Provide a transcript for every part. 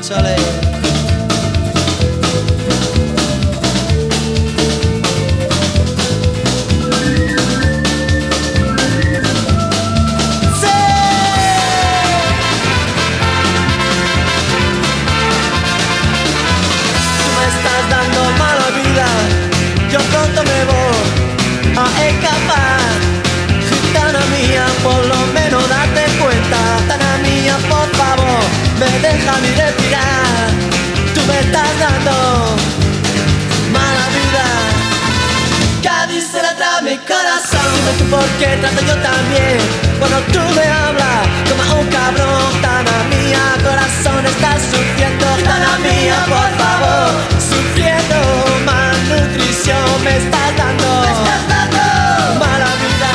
Chale. Yo pronto me voy a escapar. Gitana mía, por lo menos date cuenta. Gitana mía, por favor, me deja ni respirar. Tú me estás dando mala vida. Cádiz se la trae mi corazón. Dime tú por qué trato yo también. Cuando tú me hablas como a un cabrón. Gitana mía, corazón, estás sufriendo. Gitana mía, por favor, sufriendo malnutrición. Me estás dando mala vida.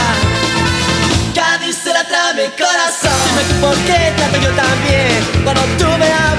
Cádiz se la trae mi corazón. Dime tú por qué trato yo también. Cuando tú me hablas